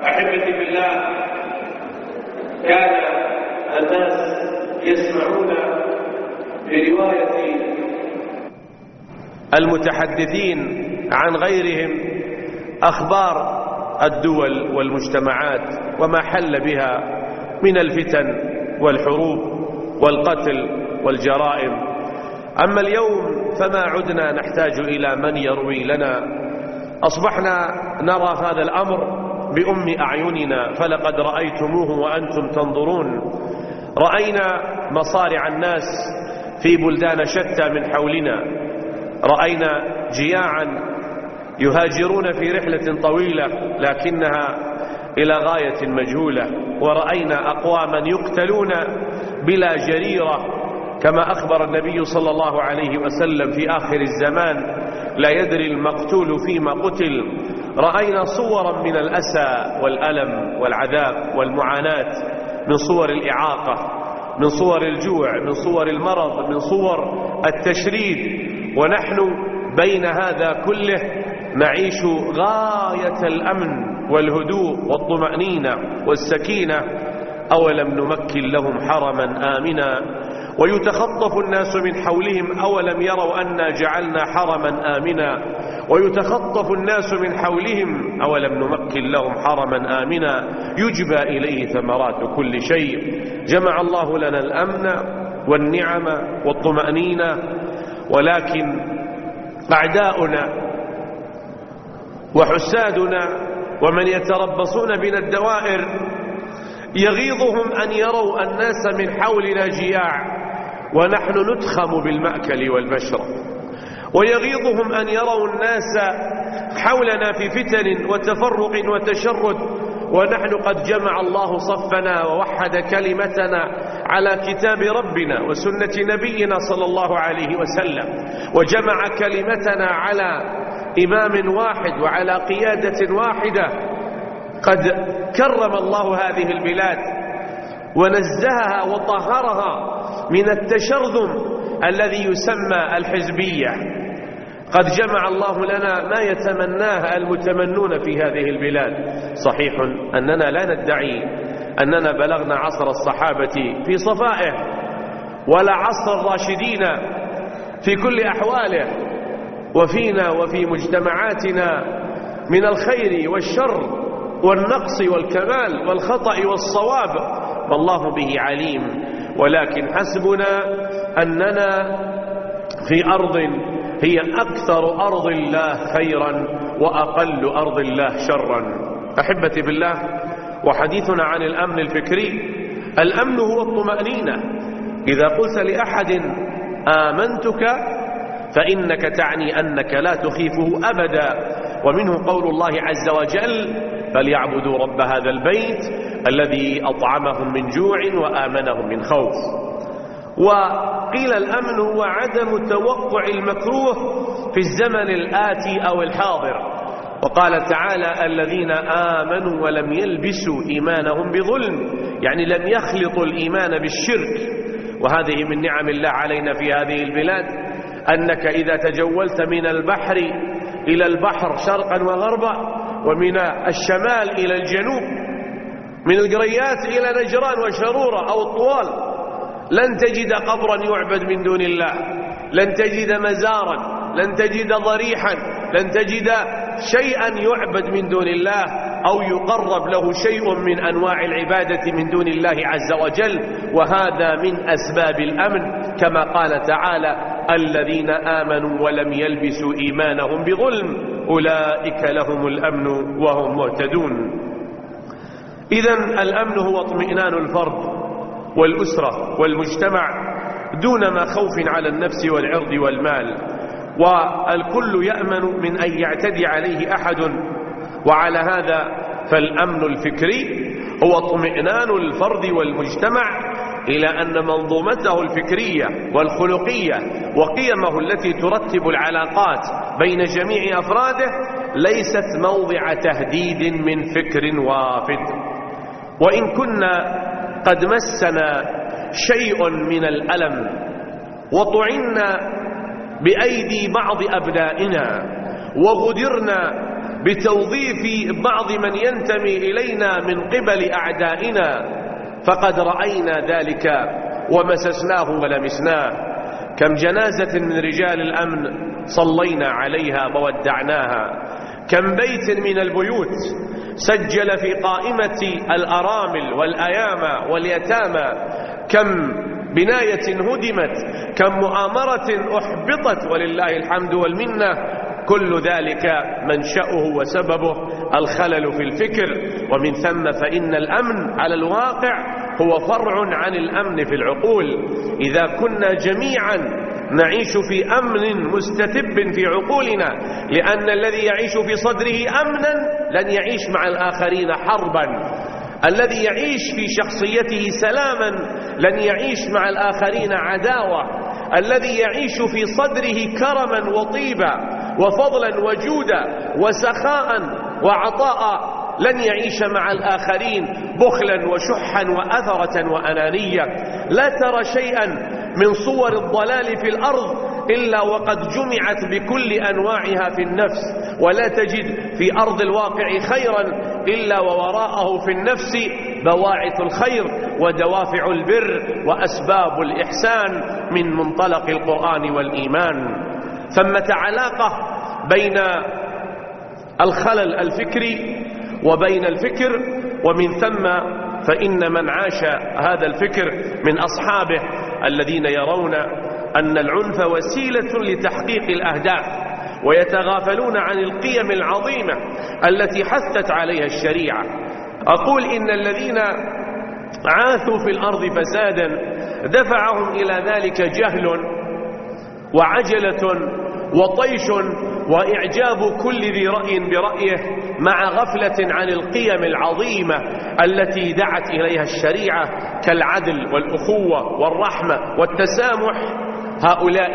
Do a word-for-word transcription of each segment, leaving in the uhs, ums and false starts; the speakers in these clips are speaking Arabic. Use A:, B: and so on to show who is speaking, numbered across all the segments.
A: أحبتي بالله، كان الناس يسمعون برواية المتحدثين عن غيرهم أخبار الدول والمجتمعات وما حل بها من الفتن والحروب والقتل والجرائم. أما اليوم فما عدنا نحتاج إلى من يروي لنا، أصبحنا نرى هذا الأمر بأم أعيننا، فلقد رأيتموه وأنتم تنظرون. رأينا مصارع الناس في بلدان شتى من حولنا، رأينا جياعا يهاجرون في رحلة طويلة لكنها إلى غاية مجهولة، ورأينا أقواما يقتلون بلا جريرة كما أخبر النبي صلى الله عليه وسلم في آخر الزمان: لا يدري المقتول فيما قتل. رأينا صورا من الأسى والألم والعذاب والمعاناة، من صور الإعاقة، من صور الجوع، من صور المرض، من صور التشريد، ونحن بين هذا كله نعيش غاية الأمن والهدوء والطمأنينة والسكينة. أولم نمكن لهم حرما آمنا ويتخطف الناس من حولهم أولم يروا أنا جعلنا حرما آمنا ويتخطف الناس من حولهم أولم نمكن لهم حرما آمنا يجبى إليه ثمرات كل شيء. جمع الله لنا الأمن والنعم والطمأنينة، ولكن أعداؤنا وحسادنا ومن يتربصون بنا الدوائر يغيظهم أن يروا الناس من حولنا جياع ونحن ندخم بالمأكل والمشرب، ويغيظهم أن يروا الناس حولنا في فتن وتفرق وتشرد ونحن قد جمع الله صفنا ووحد كلمتنا على كتاب ربنا وسنة نبينا صلى الله عليه وسلم، وجمع كلمتنا على إمام واحد وعلى قيادة واحدة. قد كرم الله هذه البلاد ونزهها وطهرها من التشرذم الذي يسمى الحزبية. قد جمع الله لنا ما يتمناه المتمنون في هذه البلاد. صحيح أننا لا ندعي أننا بلغنا عصر الصحابة في صفائه ولا عصر الراشدين في كل أحواله، وفينا وفي مجتمعاتنا من الخير والشر والنقص والكمال والخطأ والصواب والله به عليم، ولكن حسبنا أننا في أرض هي أكثر أرض الله خيرا وأقل أرض الله شرا. أحبتي بالله، وحديثنا عن الأمن الفكري، الأمن هو الطمأنينة. إذا قلت لأحد آمنتك فإنك تعني أنك لا تخيفه أبدا، ومنه قول الله عز وجل: فليعبدوا رب هذا البيت الذي أطعمهم من جوع وآمنهم من خوف. وقيل الأمن هو عدم توقع المكروه في الزمن الآتي أو الحاضر. وقال تعالى: الذين آمنوا ولم يلبسوا إيمانهم بظلم، يعني لم يخلطوا الإيمان بالشرك. وهذه من نعم الله علينا في هذه البلاد، أنك إذا تجولت من البحر إلى البحر شرقا وغربا، ومن الشمال إلى الجنوب، من القريات إلى نجران وشرورة أو الطوال، لن تجد قبرا يعبد من دون الله، لن تجد مزارا، لن تجد ضريحا، لن تجد شيئا يعبد من دون الله أو يقرب له شيء من أنواع العبادة من دون الله عز وجل. وهذا من أسباب الأمن، كما قال تعالى: الذين آمنوا ولم يلبسوا إيمانهم بظلم أولئك لهم الأمن وهم مهتدون. إذن الأمن هو اطمئنان الفرد والأسرة والمجتمع دون ما خوف على النفس والعرض والمال، والكل يأمن من أن يعتدي عليه أحد. وعلى هذا فالأمن الفكري هو اطمئنان الفرد والمجتمع إلى أن منظومته الفكرية والخلقية وقيمه التي ترتب العلاقات بين جميع أفراده ليست موضع تهديد من فكر وافد. وإن كنا قد مسنا شيء من الألم وطعنا بأيدي بعض أبنائنا وغدرنا بتوظيف بعض من ينتمي إلينا من قبل أعدائنا، فقد رأينا ذلك ومسسناه ولمسناه. كم جنازة من رجال الأمن صلينا عليها وودعناها، كم بيت من البيوت سجل في قائمة الأرامل والأيامى واليتامى، كم بناية هدمت، كم مؤامرة أحبطت ولله الحمد والمنة. كل ذلك منشأه وسببه الخلل في الفكر، ومن ثم فإن الأمن على الواقع هو فرع عن الأمن في العقول. إذا كنا جميعا نعيش في أمن مستتب في عقولنا، لأن الذي يعيش في صدره أمنا لن يعيش مع الآخرين حربا، الذي يعيش في شخصيته سلاما لن يعيش مع الآخرين عداوة، الذي يعيش في صدره كرما وطيبا وفضلا وجودا وسخاء وعطاء لن يعيش مع الآخرين بخلا وشحا وأثرة وأنانية. لا ترى شيئا من صور الضلال في الأرض إلا وقد جمعت بكل أنواعها في النفس، ولا تجد في أرض الواقع خيرا إلا ووراءه في النفس بواعث الخير ودوافع البر وأسباب الإحسان من منطلق القرآن والإيمان. ثمة علاقة بين الخلل الفكري وبين الفكر، ومن ثم فإن من عاش هذا الفكر من أصحابه الذين يرون أن العنف وسيلة لتحقيق الأهداف، ويتغافلون عن القيم العظيمة التي حثت عليها الشريعة. أقول إن الذين عاثوا في الأرض فسادا دفعهم إلى ذلك جهل وعجلة وطيش وإعجاب كل ذي رأي برأيه، مع غفلة عن القيم العظيمة التي دعت إليها الشريعة كالعدل والأخوة والرحمة والتسامح. هؤلاء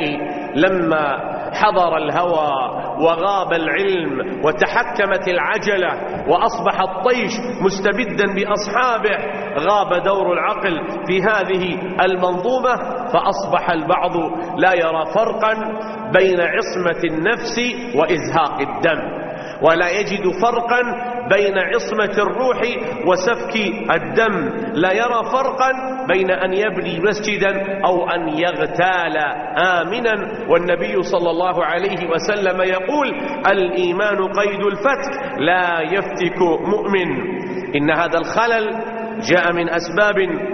A: لما حضر الهوى وغاب العلم وتحكمت العجلة وأصبح الطيش مستبدا بأصحابه، غاب دور العقل في هذه المنظومة، فأصبح البعض لا يرى فرقا بين عصمة النفس وإزهاق الدم، ولا يجد فرقا بين عصمة الروح وسفك الدم، لا يرى فرقا بين أن يبني مسجدا أو أن يغتال آمنا. والنبي صلى الله عليه وسلم يقول: الإيمان قيد الفتك لا يفتك مؤمن. إن هذا الخلل جاء من أسباب،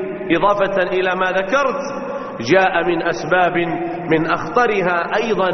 A: إضافة إلى ما ذكرت، جاء من أسباب من أخطرها أيضا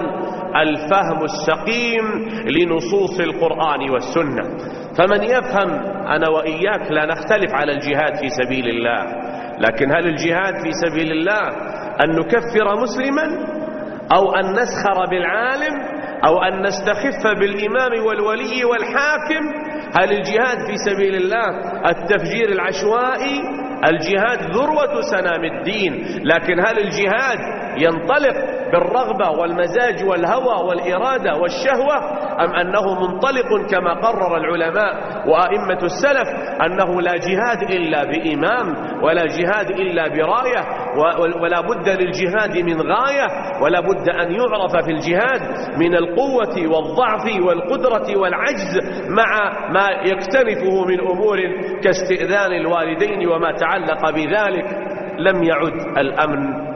A: الفهم السقيم لنصوص القرآن والسنة. فمن يفهم، أنا وإياك لا نختلف على الجهاد في سبيل الله، لكن هل الجهاد في سبيل الله أن نكفر مسلما أو أن نسخر بالعالم أو أن نستخف بالإمام والولي والحاكم؟ هل الجهاد في سبيل الله التفجير العشوائي؟ الجهاد ذروة سنام الدين، لكن هل الجهاد ينطلق بالرغبة والمزاج والهوى والإرادة والشهوة، أم أنه منطلق كما قرر العلماء وأئمة السلف أنه لا جهاد إلا بإمام، ولا جهاد إلا براية، ولا بد للجهاد من غاية، ولا بد أن يعرف في الجهاد من القوة والضعف والقدرة والعجز مع ما يكتنفه من أمور كاستئذان الوالدين وما تعلق بذلك. لم يعد الأمن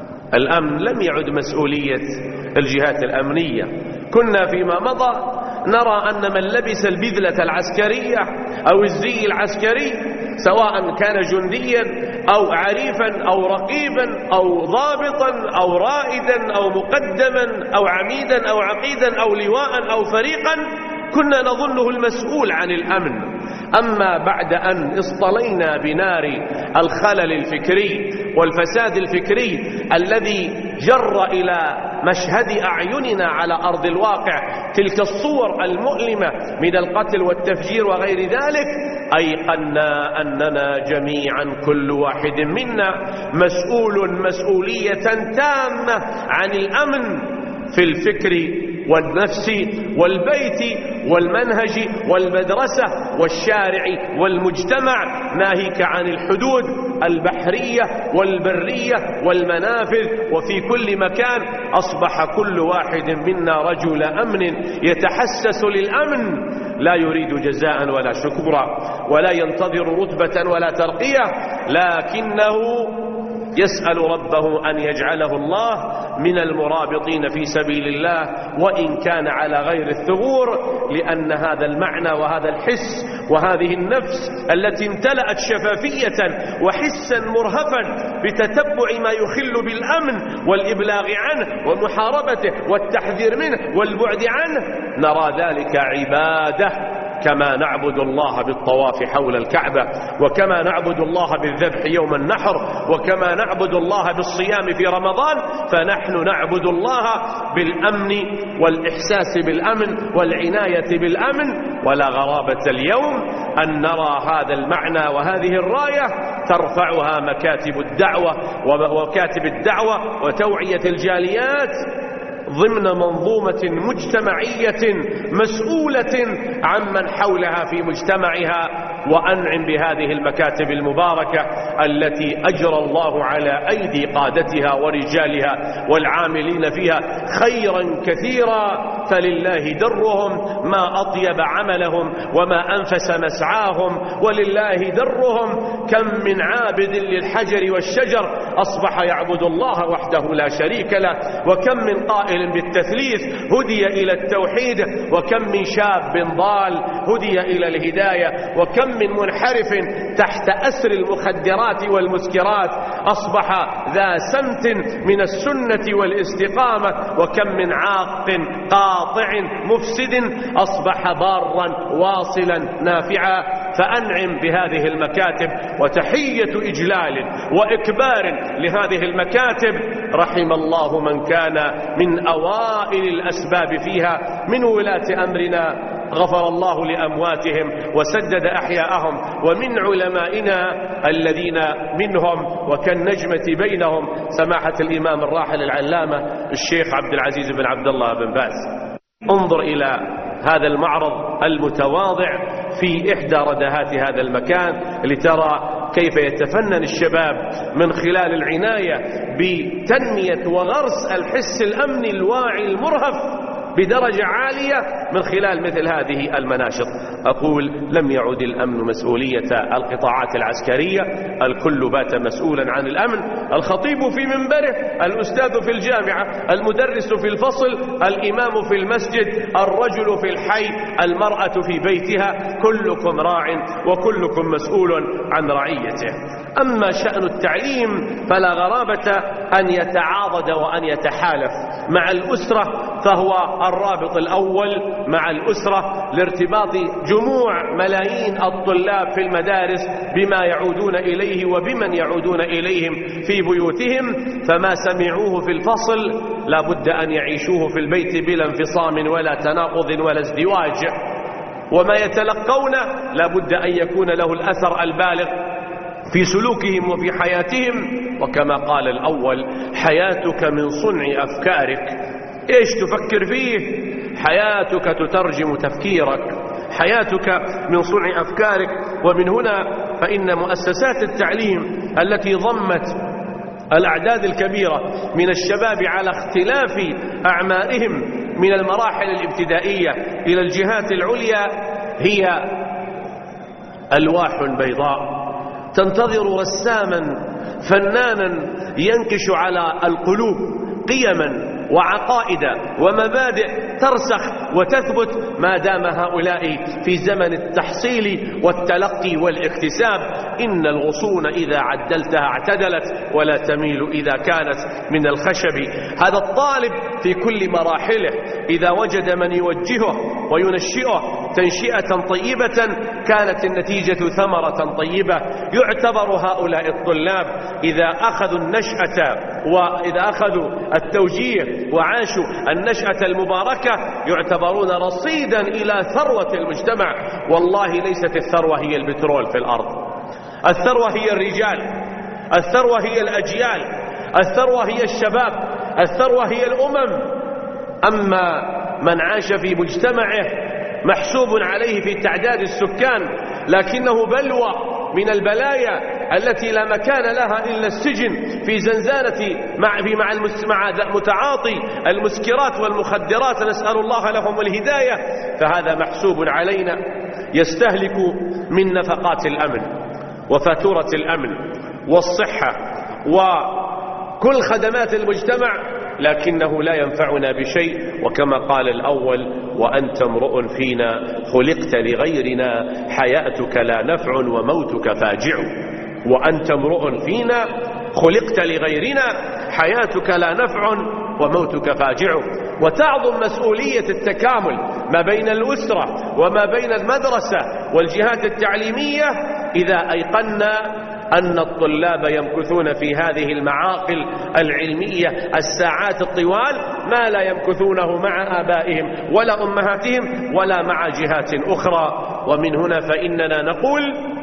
A: الأمن لم يعد مسؤولية الجهات الأمنية. كنا فيما مضى نرى أن من لبس البذلة العسكرية أو الزي العسكري، سواء كان جنديا أو عريفا أو رقيبا أو ضابطا أو رائدا أو مقدما أو عميدا أو عقيدا أو لواء أو فريقا، كنا نظنه المسؤول عن الأمن. أما بعد أن اصطلينا بنار الخلل الفكري والفساد الفكري الذي جر إلى مشهد أعيننا على أرض الواقع تلك الصور المؤلمة من القتل والتفجير وغير ذلك، أيقنا أننا جميعا كل واحد منا مسؤول مسؤولية تامة عن الأمن في الفكر والنفس والبيت والمنهج والمدرسة والشارع والمجتمع، ناهيك عن الحدود البحرية والبرية والمنافذ. وفي كل مكان أصبح كل واحد منا رجل أمن يتحسس للأمن لا يريد جزاء ولا شكورا ولا ينتظر رتبة ولا ترقية، لكنه يسأل ربه أن يجعله الله من المرابطين في سبيل الله وإن كان على غير الثغور، لأن هذا المعنى وهذا الحس وهذه النفس التي امتلأت شفافية وحسا مرهفا بتتبع ما يخل بالأمن والإبلاغ عنه ومحاربته والتحذير منه والبعد عنه، نرى ذلك عبادة كما نعبد الله بالطواف حول الكعبة، وكما نعبد الله بالذبح يوم النحر، وكما نعبد الله بالصيام في رمضان، فنحن نعبد الله بالأمن والإحساس بالأمن والعناية بالأمن. ولا غرابة اليوم أن نرى هذا المعنى وهذه الراية ترفعها مكاتب الدعوة ومكاتب الدعوة وتوعية الجاليات ضمن منظومة مجتمعية مسؤولة عمن حولها في مجتمعها. وأنعم بهذه المكاتب المباركة التي أجرى الله على أيدي قادتها ورجالها والعاملين فيها خيرا كثيرا، فلله درهم ما أطيب عملهم وما أنفس مسعاهم، ولله درهم. كم من عابد للحجر والشجر أصبح يعبد الله وحده لا شريك له، وكم من قائل بالتثليث هدي إلى التوحيد، وكم من شاب ضال هدي إلى الهداية، وكم من منحرف تحت أسر المخدرات والمسكرات أصبح ذا سمت من السنة والاستقامة، وكم من عاق قاطع مفسد أصبح ضارا واصلا نافعا. فأنعم بهذه المكاتب، وتحية إجلال وإكبار لهذه المكاتب. رحم الله من كان من أوائل الأسباب فيها من ولاة أمرنا، غفر الله لأمواتهم وسدد أحياءهم، ومن علمائنا الذين منهم وكالنجمة بينهم سماحة الإمام الراحل العلامة الشيخ عبد العزيز بن عبد الله بن باز. انظر إلى هذا المعرض المتواضع في إحدى ردهات هذا المكان لترى كيف يتفنن الشباب من خلال العناية بتنمية وغرس الحس الأمني الواعي المرهف بدرجة عالية من خلال مثل هذه المناشط. أقول لم يعد الأمن مسؤولية القطاعات العسكرية، الكل بات مسؤولا عن الأمن، الخطيب في منبره، الأستاذ في الجامعة، المدرس في الفصل، الإمام في المسجد، الرجل في الحي، المرأة في بيتها، كلكم راع وكلكم مسؤول عن رعيته. أما شأن التعليم فلا غرابة أن يتعاضد وأن يتحالف مع الأسرة، فهو الرابط الأول مع الأسرة لارتباط جموع ملايين الطلاب في المدارس بما يعودون إليه وبمن يعودون إليهم في بيوتهم، فما سمعوه في الفصل لا بد أن يعيشوه في البيت بلا انفصام ولا تناقض ولا ازدواج، وما يتلقون لا بد أن يكون له الأثر البالغ في سلوكهم وفي حياتهم. وكما قال الأول: حياتك من صنع أفكارك. إيش تفكر فيه؟ حياتك تترجم تفكيرك، حياتك من صنع أفكارك. ومن هنا فإن مؤسسات التعليم التي ضمت الأعداد الكبيرة من الشباب على اختلاف أعمارهم من المراحل الابتدائية إلى الجهات العليا هي ألواح بيضاء تنتظر رساما فنانا ينكش على القلوب قيما وعقائد ومبادئ ترسخ وتثبت ما دام هؤلاء في زمن التحصيل والتلقي والاكتساب. إن الغصون إذا عدلتها اعتدلت ولا تميل إذا كانت من الخشب. هذا الطالب في كل مراحله إذا وجد من يوجهه وينشئه تنشئة طيبة كانت النتيجة ثمرة طيبة. يعتبر هؤلاء الطلاب إذا أخذوا النشأة وإذا أخذوا التوجيه وعاشوا النشأة المباركة يعتبرون رصيدا إلى ثروة المجتمع. والله ليست الثروة هي البترول في الأرض، الثروة هي الرجال، الثروة هي الأجيال، الثروة هي الشباب، الثروة هي الأمم. أما من عاش في مجتمعه محسوب عليه في تعداد السكان لكنه بلوى من البلايا التي لا مكان لها إلا السجن في زنزانة مع, في مع, مع متعاطي المسكرات والمخدرات، نسأل الله لهم الهداية، فهذا محسوب علينا، يستهلك من نفقات الأمن وفاتورة الأمن والصحة وكل خدمات المجتمع، لكنه لا ينفعنا بشيء. وكما قال الأول: وأنت امرؤ فينا خلقت لغيرنا حياتك لا نفع وموتك فاجع. وأنت امرؤ فينا خلقت لغيرنا حياتك لا نفع وموتك فاجع. وتعظم مسؤولية التكامل ما بين الأسرة وما بين المدرسة والجهات التعليمية إذا أيقنا أن الطلاب يمكثون في هذه المعاقل العلمية الساعات الطوال ما لا يمكثونه مع آبائهم ولا أمهاتهم ولا مع جهات أخرى. ومن هنا فإننا نقول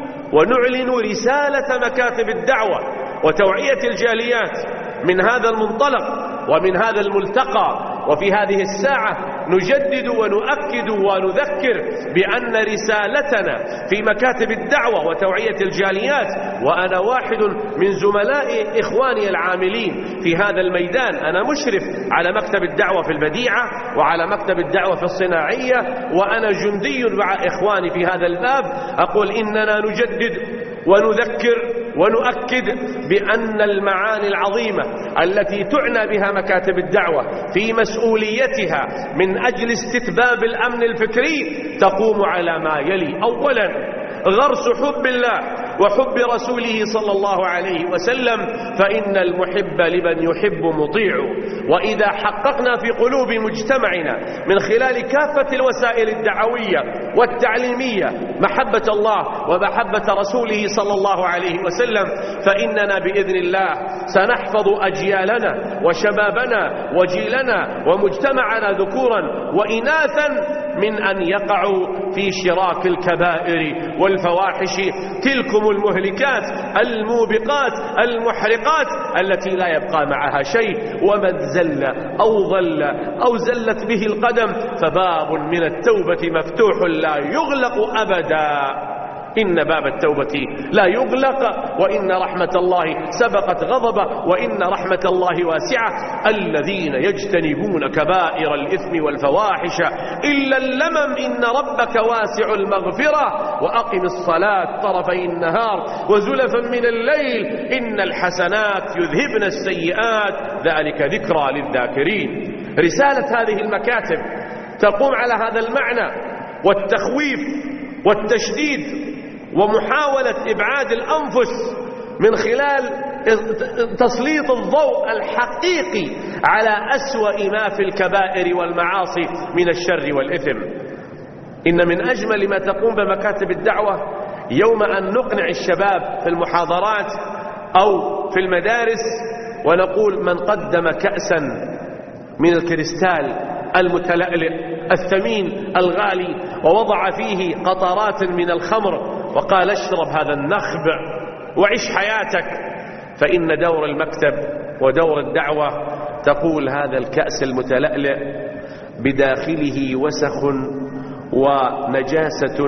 A: ونعلن رسالة مكاتب الدعوة وتوعية الجاليات من هذا المنطلق ومن هذا الملتقى. وفي هذه الساعة نجدد ونؤكد ونذكر بأن رسالتنا في مكاتب الدعوة وتوعية الجاليات، وأنا واحد من زملاء إخواني العاملين في هذا الميدان، أنا مشرف على مكتب الدعوة في البديعة وعلى مكتب الدعوة في الصناعية، وأنا جندي مع إخواني في هذا الباب، أقول إننا نجدد ونذكر ونؤكد بأن المعاني العظيمة التي تعنى بها مكاتب الدعوة في مسؤوليتها من أجل استتباب الأمن الفكري تقوم على ما يلي: أولا غرس حب الله وحب رسوله صلى الله عليه وسلم، فإن المحب لمن يحب مطيع. وإذا حققنا في قلوب مجتمعنا من خلال كافة الوسائل الدعوية والتعليمية محبة الله ومحبة رسوله صلى الله عليه وسلم، فإننا بإذن الله سنحفظ أجيالنا وشبابنا وجيلنا ومجتمعنا ذكورا وإناثا من أن يقعوا في شراك الكبائر والفواحش، تلكم المهلكات الموبقات المحرقات التي لا يبقى معها شيء. ومن زل أو ضل أو زلت به القدم فباب من التوبة مفتوح لا يغلق أبدا. إن باب التوبة لا يغلق، وإن رحمة الله سبقت غضبه، وإن رحمة الله واسعة. الذين يجتنبون كبائر الإثم والفواحش إلا اللمم إن ربك واسع المغفرة. وأقم الصلاة طرفي النهار وزلفا من الليل إن الحسنات يذهبن السيئات ذلك ذكرى للذاكرين. رسالة هذه المكاتب تقوم على هذا المعنى والتخويف والتشديد ومحاولة إبعاد الأنفس من خلال تسليط الضوء الحقيقي على أسوأ ما في الكبائر والمعاصي من الشر والإثم. إن من أجمل ما تقوم بمكاتب الدعوة يوم أن نقنع الشباب في المحاضرات أو في المدارس ونقول: من قدم كأسا من الكريستال المتلألئ الثمين الغالي ووضع فيه قطرات من الخمر وقال: اشرب هذا النخب وعيش حياتك، فإن دور المكتب ودور الدعوة تقول: هذا الكأس المتلألئ بداخله وسخ ونجاسة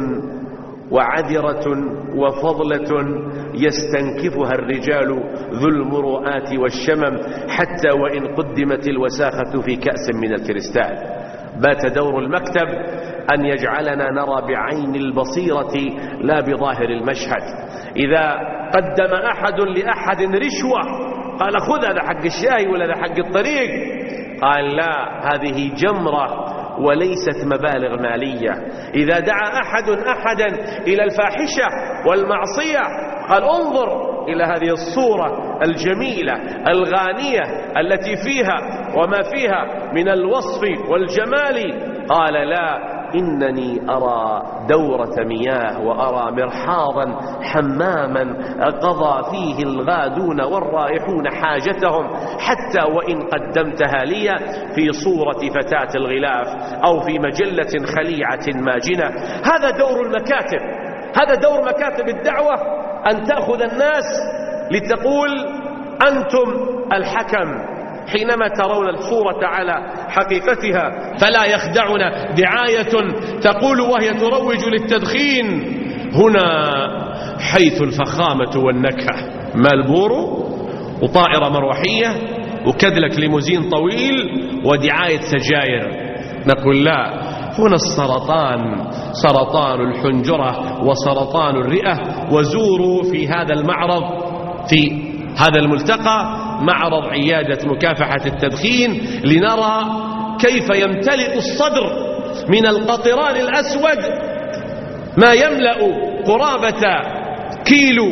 A: وعذرة وفضلة يستنكفها الرجال ذو المروءات والشمم، حتى وإن قدمت الوساخة في كأس من الكريستال. بات دور المكتب أن يجعلنا نرى بعين البصيرة لا بظاهر المشهد. إذا قدم أحد لأحد رشوة قال: خذ هذا حق الشاي ولا هذا حق الطريق، قال: لا، هذه جمرة وليست مبالغ مالية. إذا دعا أحد أحدا إلى الفاحشة والمعصية قال: انظر إلى هذه الصورة الجميلة الغانية التي فيها وما فيها من الوصف والجمال، قال: لا، إنني أرى دورة مياه وأرى مرحاضا حماما قضى فيه الغادون والرائحون حاجتهم، حتى وإن قدمتها لي في صورة فتاة الغلاف أو في مجلة خليعة ماجنة. هذا دور المكاتب، هذا دور مكاتب الدعوة، أن تأخذ الناس لتقول: أنتم الحكم. حينما ترون الصورة على حقيقتها فلا يخدعنا دعاية تقول وهي تروج للتدخين: هنا حيث الفخامة والنكهة، مالبورو وطائرة مروحية وكدلك ليموزين طويل ودعاية سجاير. نقول لا، هنا السرطان، سرطان الحنجرة وسرطان الرئة. وزوروا في هذا المعرض، في هذا الملتقى، معرض عيادة مكافحة التدخين، لنرى كيف يمتلئ الصدر من القطران الأسود ما يملأ قرابة كيلو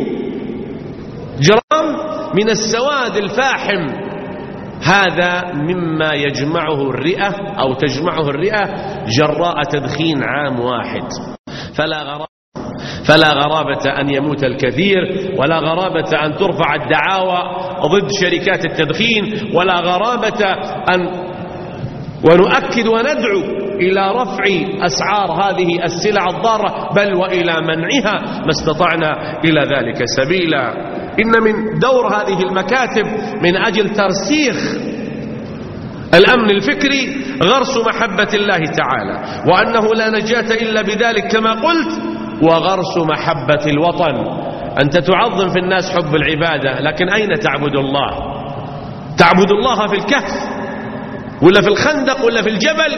A: جرام من السواد الفاحم. هذا مما يجمعه الرئة أو تجمعه الرئة جراء تدخين عام واحد. فلا غرابة فلا غرابة أن يموت الكثير، ولا غرابة أن ترفع الدعاوى ضد شركات التدخين، ولا غرابة أن ونؤكد وندعو إلى رفع أسعار هذه السلع الضارة، بل وإلى منعها ما استطعنا إلى ذلك سبيلا. إن من دور هذه المكاتب من أجل ترسيخ الأمن الفكري غرس محبة الله تعالى، وأنه لا نجاة إلا بذلك كما قلت، وغرس محبة الوطن. أنت تعظم في الناس حب العبادة، لكن أين تعبد الله؟ تعبد الله في الكهف ولا في الخندق ولا في الجبل؟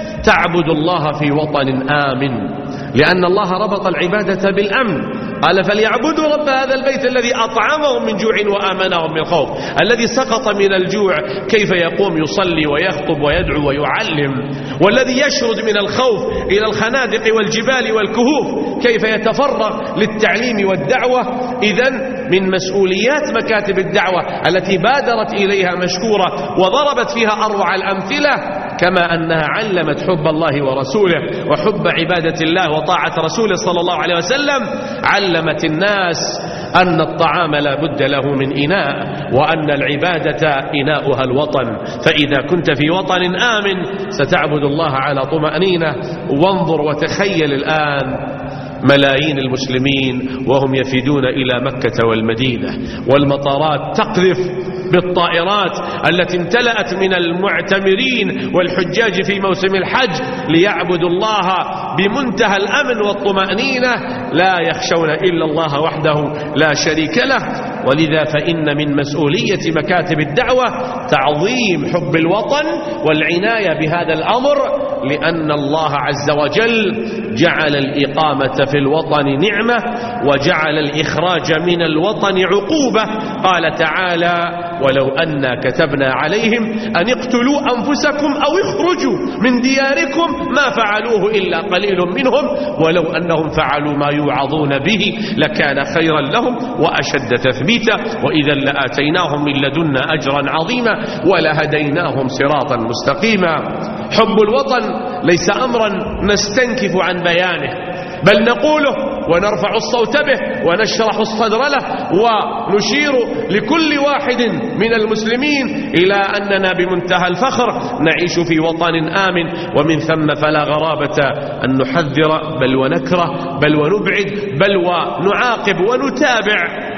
A: تعبد الله في وطن آمن، لأن الله ربط العبادة بالأمن. قال فليعبدوا رب هذا البيت الذي أطعمهم من جوع وآمنهم من خوف. الذي سقط من الجوع كيف يقوم يصلي ويخطب ويدعو ويعلم؟ والذي يشرد من الخوف إلى الخنادق والجبال والكهوف كيف يتفرغ للتعليم والدعوة؟ إذن من مسؤوليات مكاتب الدعوة التي بادرت إليها مشكورة وضربت فيها أروع الأمثلة، كما أنها علمت حب الله ورسوله وحب عبادة الله وطاعة رسوله صلى الله عليه وسلم، علمت الناس أن الطعام لا بد له من إناء، وأن العبادة إناؤها الوطن. فإذا كنت في وطن آمن ستعبد الله على طمأنينة. وانظر وتخيل الآن ملايين المسلمين وهم يفدون إلى مكة والمدينة، والمطارات تقذف بالطائرات التي امتلأت من المعتمرين والحجاج في موسم الحج ليعبدوا الله بمنتهى الأمن والطمأنينة، لا يخشون إلا الله وحده لا شريك له. ولذا فإن من مسؤولية مكاتب الدعوة تعظيم حب الوطن والعناية بهذا الأمر، لأن الله عز وجل جعل الإقامة في الوطن نعمة، وجعل الإخراج من الوطن عقوبة. قال تعالى ولو أنا كتبنا عليهم أن اقتلوا أنفسكم أو اخرجوا من دياركم ما فعلوه إلا قليل منهم ولو أنهم فعلوا ما يوعظون به لكان خيرا لهم وأشد تثبيتا وإذا لآتيناهم من لدنا أجرا عظيما ولهديناهم صراطا مستقيما. حب الوطن ليس أمرا نستنكف عن بيانه، بل نقوله ونرفع الصوت به ونشرح الصدر له ونشير لكل واحد من المسلمين إلى أننا بمنتهى الفخر نعيش في وطن آمن. ومن ثم فلا غرابة أن نحذر بل ونكره بل ونبعد بل ونعاقب ونتابع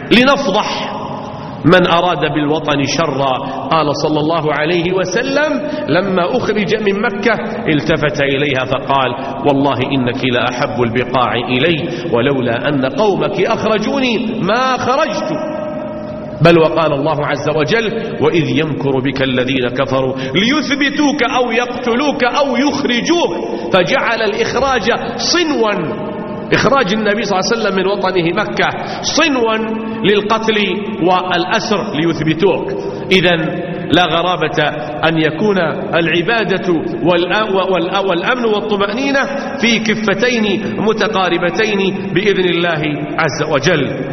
A: لنفضح من أراد بالوطن شرا. قال صلى الله عليه وسلم لما أخرج من مكة التفت إليها فقال والله إنك لأحب البقاع إلي ولولا أن قومك أخرجوني ما خرجت. بل وقال الله عز وجل وإذ يمكر بك الذين كفروا ليثبتوك أو يقتلوك أو يخرجوك، فجعل الإخراج صنوا، إخراج النبي صلى الله عليه وسلم من وطنه مكة صنوا للقتل والأسر ليثبتوك. إذن لا غرابة أن يكون العبادة والأمن والطمأنينة في كفتين متقاربتين بإذن الله عز وجل.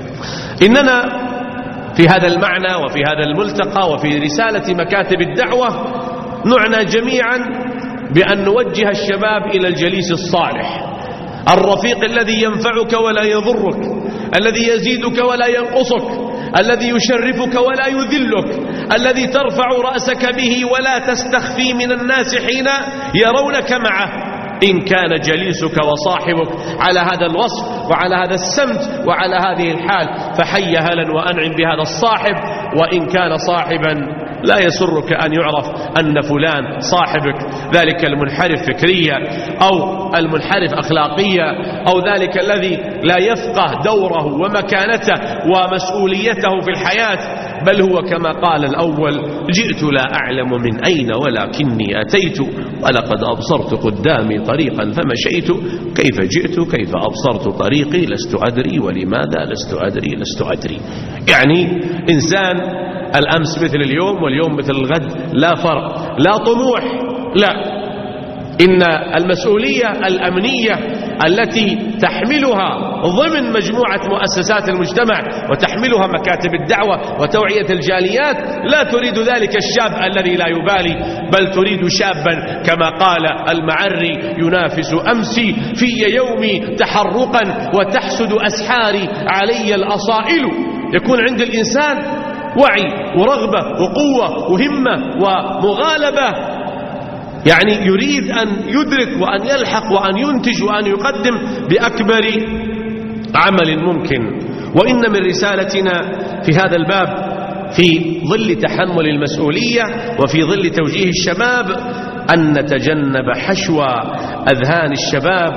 A: إننا في هذا المعنى وفي هذا الملتقى وفي رسالة مكاتب الدعوة نعنى جميعا بأن نوجه الشباب إلى الجليس الصالح، الرفيق الذي ينفعك ولا يضرك، الذي يزيدك ولا ينقصك، الذي يشرفك ولا يذلك، الذي ترفع رأسك به ولا تستخفي من الناس حين يرونك معه. إن كان جليسك وصاحبك على هذا الوصف وعلى هذا السمت وعلى هذه الحال فحي هلا وأنعم بهذا الصاحب وإن كان صاحبا لا يسرك أن يعرف أن فلان صاحبك ذلك المنحرف فكريا أو المنحرف أخلاقيا أو ذلك الذي لا يفقه دوره ومكانته ومسؤوليته في الحياة، بل هو كما قال الأول: جئت لا أعلم من أين ولكني أتيت ولقد أبصرت قدامي طريقا فمشيت، كيف جئت كيف أبصرت طريقي لست أدري ولماذا لست أدري لست أدري. يعني إنسان الأمس مثل اليوم واليوم مثل الغد، لا فرق، لا طموح، لا. إن المسؤولية الأمنية التي تحملها ضمن مجموعة مؤسسات المجتمع وتحملها مكاتب الدعوة وتوعية الجاليات لا تريد ذلك الشاب الذي لا يبالي، بل تريد شابا كما قال المعري: ينافس أمسي في يومي تحرقا وتحسد أسحاري علي الأصائل. يكون عند الإنسان وعي ورغبة وقوة وهمة ومغالبة، يعني يريد أن يدرك وأن يلحق وأن ينتج وأن يقدم بأكبر عمل ممكن. وإن من رسالتنا في هذا الباب في ظل تحمل المسؤولية وفي ظل توجيه الشباب أن نتجنب حشو أذهان الشباب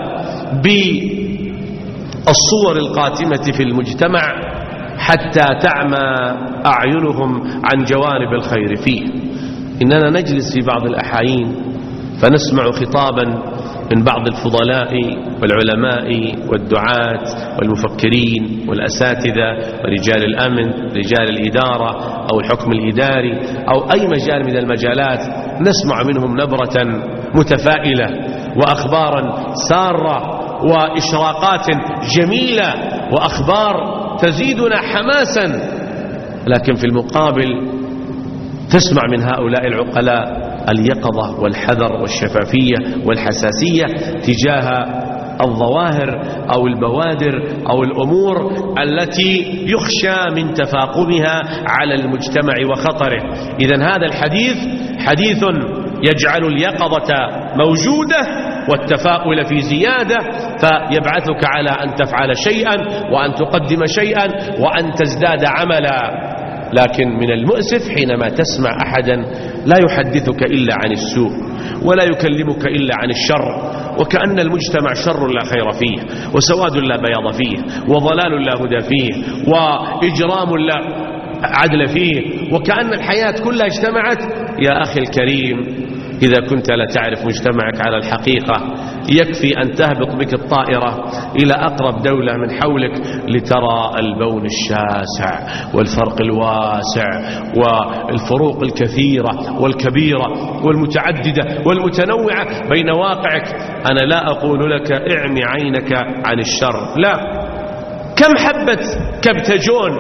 A: بالصور القاتمة في المجتمع حتى تعمى أعينهم عن جوانب الخير فيه. إننا نجلس في بعض الأحايين فنسمع خطابا من بعض الفضلاء والعلماء والدعاة والمفكرين والأساتذة ورجال الأمن، رجال الإدارة أو الحكم الإداري أو أي مجال من المجالات، نسمع منهم نبرة متفائلة وأخبارا سارة وإشراقات جميلة وأخبار تزيدنا حماسا، لكن في المقابل تسمع من هؤلاء العقلاء اليقظة والحذر والشفافية والحساسية تجاه الظواهر أو البوادر أو الأمور التي يخشى من تفاقمها على المجتمع وخطره. إذن هذا الحديث حديث يجعل اليقظة موجودة والتفاؤل في زيادة، فيبعثك على أن تفعل شيئا وأن تقدم شيئا وأن تزداد عملا. لكن من المؤسف حينما تسمع أحدا لا يحدثك إلا عن السوء ولا يكلمك إلا عن الشر، وكأن المجتمع شر لا خير فيه وسواد لا بياض فيه وضلال لا هدى فيه وإجرام لا عدل فيه، وكأن الحياة كلها اجتمعت. يا أخي الكريم، إذا كنت لا تعرف مجتمعك على الحقيقة يكفي أن تهبط بك الطائرة إلى أقرب دولة من حولك لترى البون الشاسع والفرق الواسع والفروق الكثيرة والكبيرة والمتعددة والمتنوعة بين واقعك. أنا لا أقول لك اعمي عينك عن الشر، لا. كم حبة كبتجون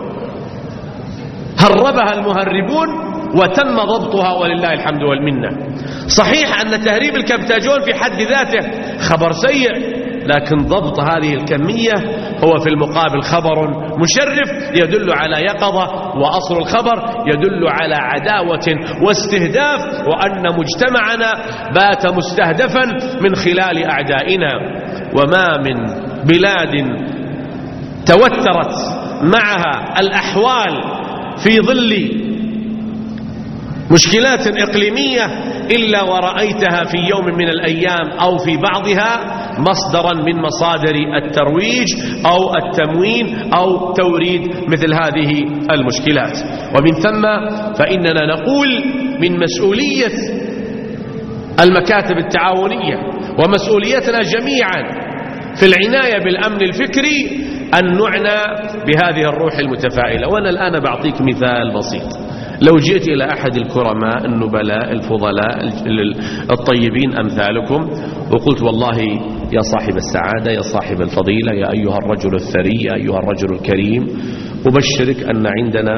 A: هربها المهربون وتم ضبطها ولله الحمد والمنة. صحيح أن تهريب الكبتاجون في حد ذاته خبر سيء، لكن ضبط هذه الكمية هو في المقابل خبر مشرف يدل على يقظة، وأصل الخبر يدل على عداوة واستهداف، وأن مجتمعنا بات مستهدفا من خلال أعدائنا. وما من بلاد توترت معها الأحوال في ظل مشكلات إقليمية إلا ورأيتها في يوم من الأيام أو في بعضها مصدرا من مصادر الترويج أو التموين أو توريد مثل هذه المشكلات. ومن ثم فإننا نقول من مسؤولية المكاتب التعاونية ومسؤوليتنا جميعا في العناية بالأمن الفكري أن نعنى بهذه الروح المتفائلة. وأنا الآن بعطيك مثال بسيط. لو جئت إلى أحد الكرماء النبلاء الفضلاء الطيبين أمثالكم وقلت: والله يا صاحب السعادة، يا صاحب الفضيلة، يا أيها الرجل الثري، يا أيها الرجل الكريم، أبشرك أن عندنا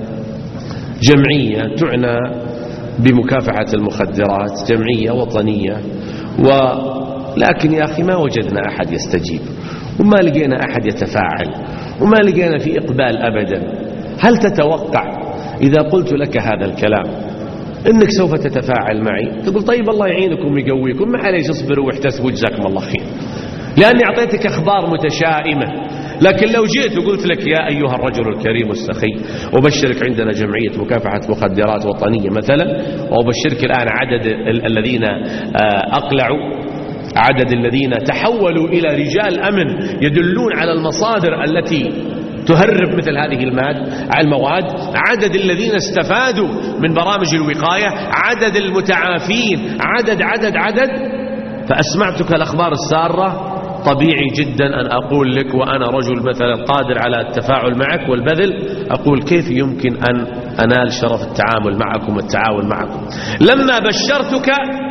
A: جمعية تعنى بمكافحة المخدرات، جمعية وطنية، ولكن يا أخي ما وجدنا أحد يستجيب وما لقينا أحد يتفاعل وما لقينا في إقبال أبدا. هل تتوقع إذا قلت لك هذا الكلام إنك سوف تتفاعل معي؟ تقول: طيب الله يعينكم ويقويكم، ما عليش اصبروا واحتسبوا جزاكم الله خير، لأني أعطيتك أخبار متشائمة، لكن لو جئت وقلت لك يا أيها الرجل الكريم السخي، أبشرك عندنا جمعية مكافحة مخدرات وطنية مثلا، وأبشرك الآن عدد الذين أقلعوا، عدد الذين تحولوا إلى رجال أمن يدلون على المصادر التي تهرب مثل هذه الماد على المواد، عدد الذين استفادوا من برامج الوقاية، عدد المتعافين، عدد عدد عدد فأسمعتك الأخبار السارة، طبيعي جدا أن أقول لك وأنا رجل مثلا قادر على التفاعل معك والبذل، أقول كيف يمكن أن أنال شرف التعامل معكم والتعاون معكم. لما بشرتك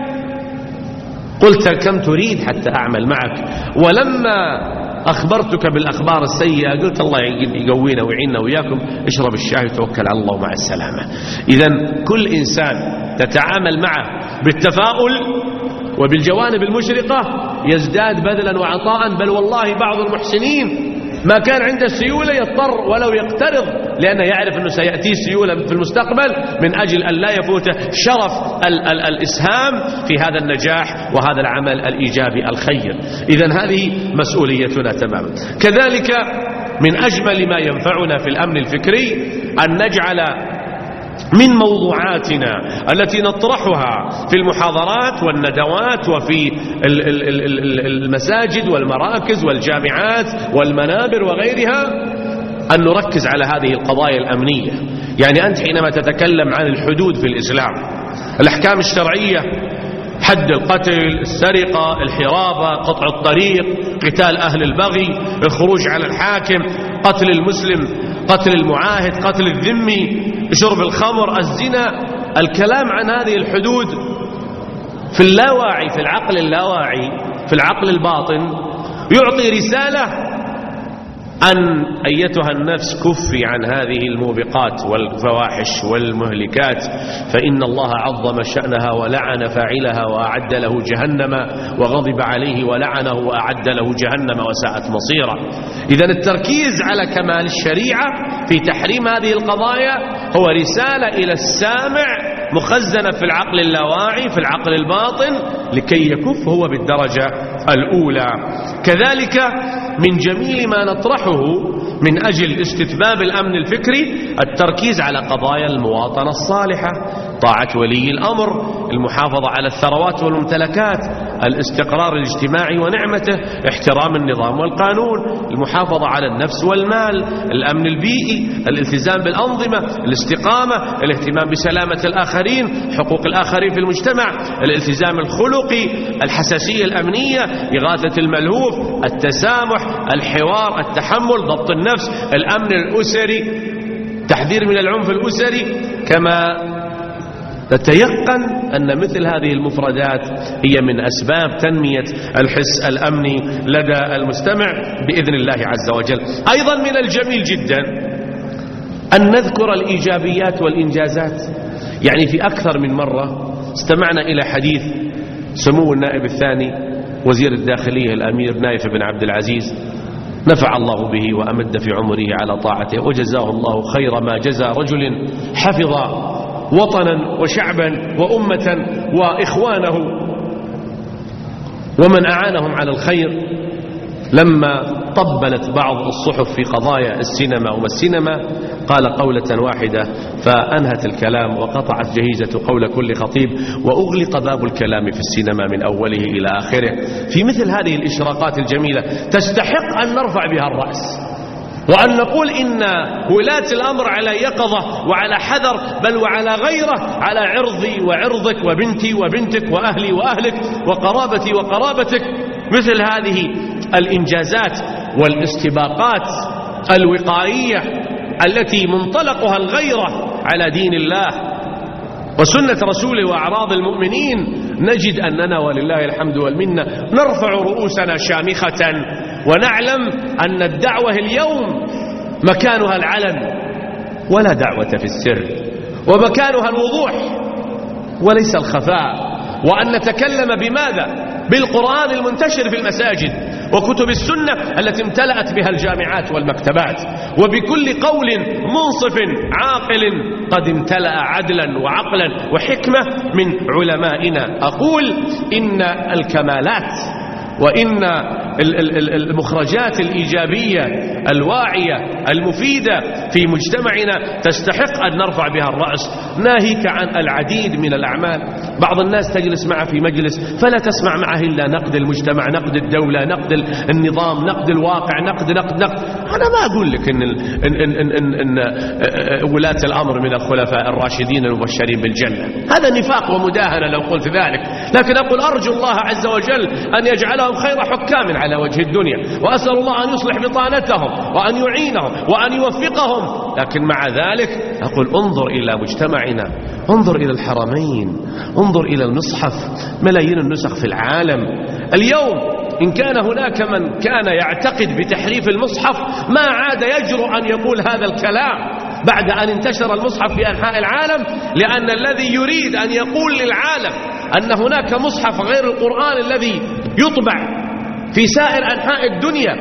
A: قلت كم تريد حتى أعمل معك، ولما أخبرتك بالأخبار السيئة قلت الله يقوينا ويعيننا وياكم، اشرب الشاي وتوكل على الله مع السلامة. إذن كل إنسان تتعامل معه بالتفاؤل وبالجوانب المشرقة يزداد بذلا وعطاء، بل والله بعض المحسنين ما كان عنده سيولة يضطر ولو يقترض، لأنه يعرف أنه سيأتي سيولة في المستقبل، من أجل أن لا يفوت شرف ال ال الإسهام في هذا النجاح وهذا العمل الإيجابي الخير. إذن هذه مسؤوليتنا تماما. كذلك من أجمل ما ينفعنا في الأمن الفكري أن نجعل من موضوعاتنا التي نطرحها في المحاضرات والندوات وفي المساجد والمراكز والجامعات والمنابر وغيرها أن نركز على هذه القضايا الأمنية. يعني أنت حينما تتكلم عن الحدود في الإسلام، الأحكام الشرعية، حد القتل، السرقة، الحرابة، قطع الطريق، قتال أهل البغي، الخروج على الحاكم، قتل المسلم، قتل المعاهد، قتل الذمي، شرب الخمر، الزنا، الكلام عن هذه الحدود في اللاواعي، في العقل اللاواعي، في العقل الباطن، يعطي رسالة أن أيتها النفس كفي عن هذه الموبقات والفواحش والمهلكات، فإن الله عظم شأنها ولعن فاعلها وأعد له جهنم، وغضب عليه ولعنه وأعد له جهنم وساءت مصيرا. إذن التركيز على كمال الشريعة في تحريم هذه القضايا هو رسالة إلى السامع مخزنة في العقل اللاواعي، في العقل الباطن، لكي يكف هو بالدرجة الأولى. كذلك من جميل ما نطرحه من أجل استتباب الأمن الفكري التركيز على قضايا المواطنة الصالحة، طاعة ولي الأمر، المحافظة على الثروات والممتلكات، الاستقرار الاجتماعي ونعمته، احترام النظام والقانون، المحافظة على النفس والمال، الأمن البيئي، الالتزام بالأنظمة، الاستقامة، الاهتمام بسلامة الآخرين، حقوق الآخرين في المجتمع، الالتزام الخلقي، الحساسية الأمنية، إغاثة الملهوف، التسامح، الحوار، التحمل، ضبط النفس، الأمن الأسري، تحذير من العنف الأسري. كما نتيقن أن مثل هذه المفردات هي من أسباب تنمية الحس الأمني لدى المستمع بإذن الله عز وجل. أيضا من الجميل جدا أن نذكر الإيجابيات والإنجازات. يعني في أكثر من مرة استمعنا إلى حديث سمو النائب الثاني وزير الداخلية الأمير نايف بن عبد العزيز، نفع الله به وأمد في عمره على طاعته، وجزاه الله خير ما جزى رجل حفظ وطنا وشعبا وأمة وإخوانه ومن أعانهم على الخير. لما طبلت بعض الصحف في قضايا السينما وما السينما قال قولة واحدة فأنهت الكلام وقطعت جهيزة قول كل خطيب، وأغلق باب الكلام في السينما من أوله إلى آخره. في مثل هذه الإشراقات الجميلة تستحق أن نرفع بها الرأس وأن نقول إن ولاة الأمر على يقظة وعلى حذر، بل وعلى غيرة، على عرضي وعرضك وبنتي وبنتك وأهلي وأهلك وقرابتي وقرابتك. مثل هذه الإنجازات والاستباقات الوقائية التي منطلقها الغيرة على دين الله وسنة رسوله وأعراض المؤمنين، نجد أننا ولله الحمد والمنة نرفع رؤوسنا شامخة، ونعلم أن الدعوة اليوم مكانها العلن ولا دعوة في السر، ومكانها الوضوح وليس الخفاء، وأن نتكلم بماذا؟ بالقرآن المنتشر في المساجد وكتب السنة التي امتلأت بها الجامعات والمكتبات، وبكل قول منصف عاقل قد امتلأ عدلا وعقلا وحكمة من علمائنا. أقول إن الكمالات وإن المخرجات الإيجابية الواعية المفيدة في مجتمعنا تستحق أن نرفع بها الرأس، ناهيك عن العديد من الأعمال. بعض الناس تجلس معه في مجلس فلا تسمع معه إلا نقد المجتمع، نقد الدولة، نقد النظام، نقد الواقع، نقد نقد نقد. أنا ما أقول لك إن, إن, إن, إن, إن ولاة الأمر من الخلفاء الراشدين المبشرين بالجنة، هذا نفاق ومداهنة لو قلت ذلك، لكن أقول أرجو الله عز وجل أن يجعلهم خير حكام على وجه الدنيا، وأسأل الله أن يصلح بطانتهم وأن يعينهم وأن يوفقهم. لكن مع ذلك أقول انظر إلى مجتمعنا، انظر إلى الحرمين، انظر إلى المصحف، ملايين النسخ في العالم اليوم. إن كان هناك من كان يعتقد بتحريف المصحف ما عاد يجرؤ أن يقول هذا الكلام بعد أن انتشر المصحف في أنحاء العالم، لأن الذي يريد أن يقول للعالم أن هناك مصحف غير القرآن الذي يطبع في سائر أنحاء الدنيا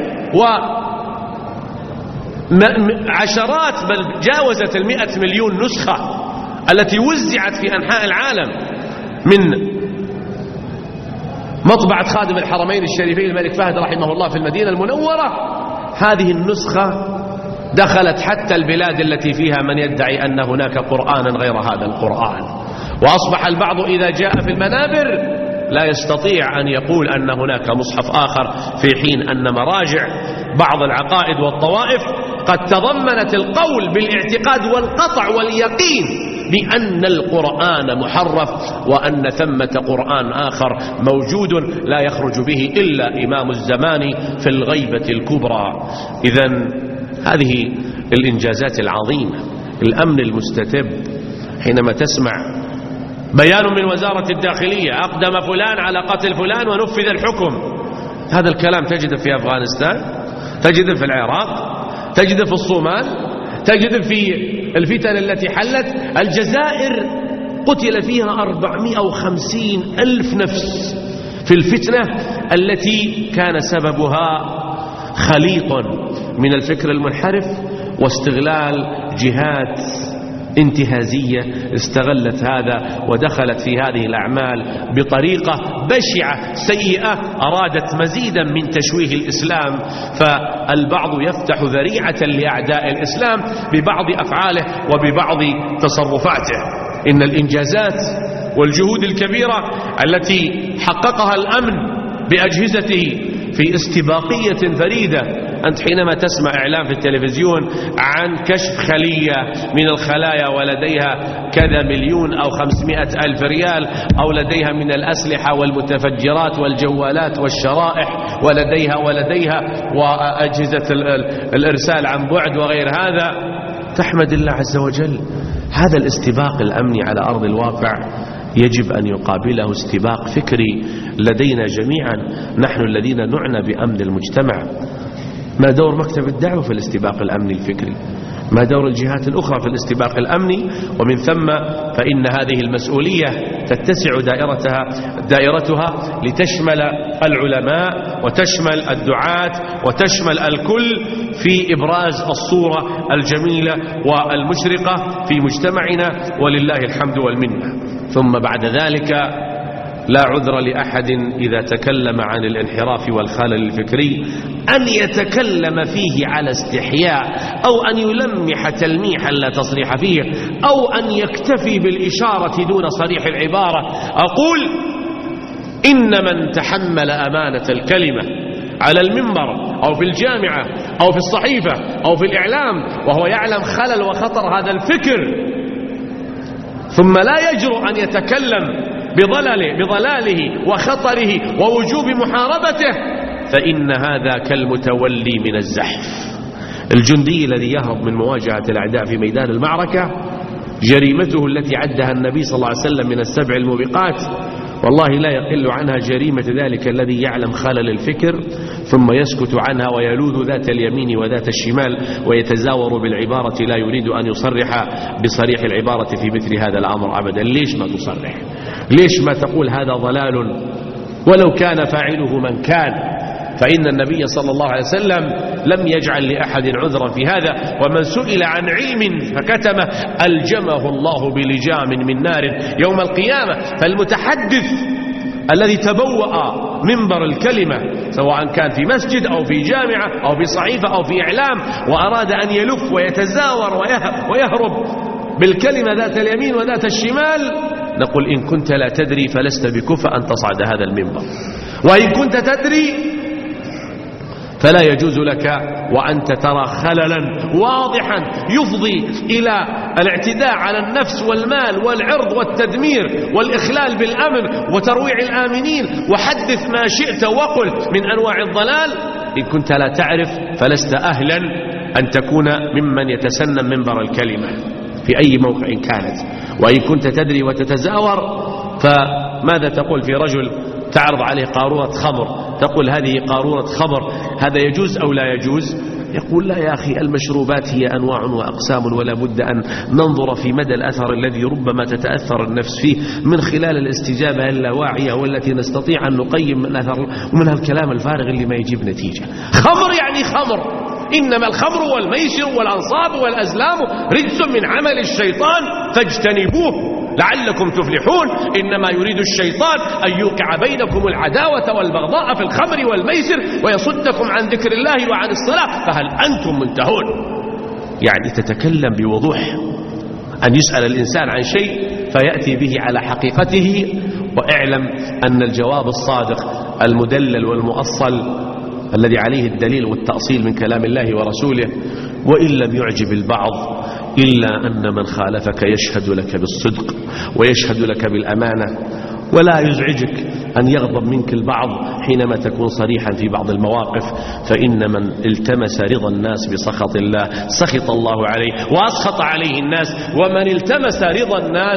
A: وعشرات بل جاوزت المئة مليون نسخة التي وزعت في أنحاء العالم من مطبعة خادم الحرمين الشريفين الملك فهد رحمه الله في المدينة المنورة، هذه النسخة دخلت حتى البلاد التي فيها من يدعي أن هناك قرآنا غير هذا القرآن، وأصبح البعض إذا جاء في المنابر لا يستطيع أن يقول أن هناك مصحف آخر، في حين أن مراجع بعض العقائد والطوائف قد تضمنت القول بالاعتقاد والقطع واليقين بأن القرآن محرف، وأن ثمة قرآن آخر موجود لا يخرج به إلا إمام الزمان في الغيبة الكبرى. إذن هذه الإنجازات العظيمة، الأمن المستتب. حينما تسمع بيان من وزارة الداخلية أقدم فلان على قتل فلان ونفذ الحكم، هذا الكلام تجده في أفغانستان، تجده في العراق، تجده في الصومال، تجده في الفتن التي حلت. الجزائر قتل فيها أربعمائة وخمسين ألف نفس في الفتنة التي كان سببها خليط من الفكر المنحرف واستغلال جهات انتهازية استغلت هذا ودخلت في هذه الأعمال بطريقة بشعة سيئة، أرادت مزيدا من تشويه الإسلام، فالبعض يفتح ذريعة لأعداء الإسلام ببعض أفعاله وببعض تصرفاته. إن الإنجازات والجهود الكبيرة التي حققها الأمن بأجهزته في استباقية فريدة. أنت حينما تسمع إعلان في التلفزيون عن كشف خلية من الخلايا ولديها كذا مليون أو خمسمائة ألف ريال، أو لديها من الأسلحة والمتفجرات والجوالات والشرائح ولديها ولديها وأجهزة الإرسال عن بعد وغير هذا، تحمد الله عز وجل. هذا الاستباق الأمني على أرض الواقع يجب أن يقابله استباق فكري لدينا جميعا، نحن الذين نعنى بأمن المجتمع. ما دور مكتب الدعوة في الاستباق الأمني الفكري؟ ما دور الجهات الأخرى في الاستباق الأمني؟ ومن ثم فإن هذه المسؤولية تتسع دائرتها دائرتها لتشمل العلماء وتشمل الدعاة وتشمل الكل في إبراز الصورة الجميلة والمشرقة في مجتمعنا، ولله الحمد والمنة. ثم بعد ذلك لا عذر لأحد إذا تكلم عن الانحراف والخلل الفكري أن يتكلم فيه على استحياء، أو أن يلمح تلميحا لا تصريح فيه، أو أن يكتفي بالإشارة دون صريح العبارة. أقول إن من تحمل أمانة الكلمة على المنبر أو في الجامعة أو في الصحيفة أو في الإعلام وهو يعلم خلل وخطر هذا الفكر، ثم لا يجرؤ أن يتكلم بضلاله, بضلاله وخطره ووجوب محاربته، فإن هذا كالمتولي من الزحف. الجندي الذي يهرب من مواجهة الأعداء في ميدان المعركة جريمته التي عدها النبي صلى الله عليه وسلم من السبع الموبقات والله لا يقل عنها جريمة ذلك الذي يعلم خلل الفكر ثم يسكت عنها ويلوذ ذات اليمين وذات الشمال ويتزاور بالعبارة لا يريد أن يصرح بصريح العبارة في مثل هذا الأمر أبدا. ليش ما تصرح؟ ليش ما تقول هذا ضلال ولو كان فاعله من كان؟ فإن النبي صلى الله عليه وسلم لم يجعل لأحد عذرا في هذا، ومن سئل عن علم فكتمه ألجمه الله بلجام من نار يوم القيامة. فالمتحدث الذي تبوأ منبر الكلمة سواء كان في مسجد أو في جامعة أو في صحيفة أو في إعلام، وأراد أن يلف ويتزاور ويهرب بالكلمة ذات اليمين وذات الشمال، نقول إن كنت لا تدري فلست بكفء أن تصعد هذا المنبر، وإن كنت تدري فلا يجوز لك وأنت ترى خللا واضحا يفضي إلى الاعتداء على النفس والمال والعرض والتدمير والإخلال بالأمن وترويع الآمنين، وحدث ما شئت وقل من أنواع الضلال. إن كنت لا تعرف فلست أهلا أن تكون ممن يتسنم منبر الكلمة في أي موقع كانت. وإن كنت تدري وتتزاور، فماذا تقول في رجل تعرض عليه قارورة خمر، تقول هذه قارورة خمر، هذا يجوز أو لا يجوز؟ يقول لا يا أخي، المشروبات هي أنواع وأقسام، ولا بد أن ننظر في مدى الأثر الذي ربما تتأثر النفس فيه من خلال الاستجابة اللاواعية والتي نستطيع أن نقيم من الأثر، ومن هالكلام الفارغ اللي ما يجيب نتيجة. خمر يعني خمر، إنما الخمر والميسر والأنصاب والأزلام رجس من عمل الشيطان فاجتنبوه لعلكم تفلحون. إنما يريد الشيطان أن يوقع بينكم العداوة والبغضاء في الخمر والميسر ويصدكم عن ذكر الله وعن الصلاة، فهل أنتم منتهون؟ يعني تتكلم بوضوح. أن يسأل الإنسان عن شيء فيأتي به على حقيقته، واعلم أن الجواب الصادق المدلل والمؤصل الذي عليه الدليل والتأصيل من كلام الله ورسوله، وإن لم يعجب البعض إلا أن من خالفك يشهد لك بالصدق ويشهد لك بالأمانة، ولا يزعجك أن يغضب منك البعض حينما تكون صريحا في بعض المواقف، فإن من التمس رضا الناس بسخط الله سخط الله عليه وأسخط عليه الناس، ومن التمس رضا الناس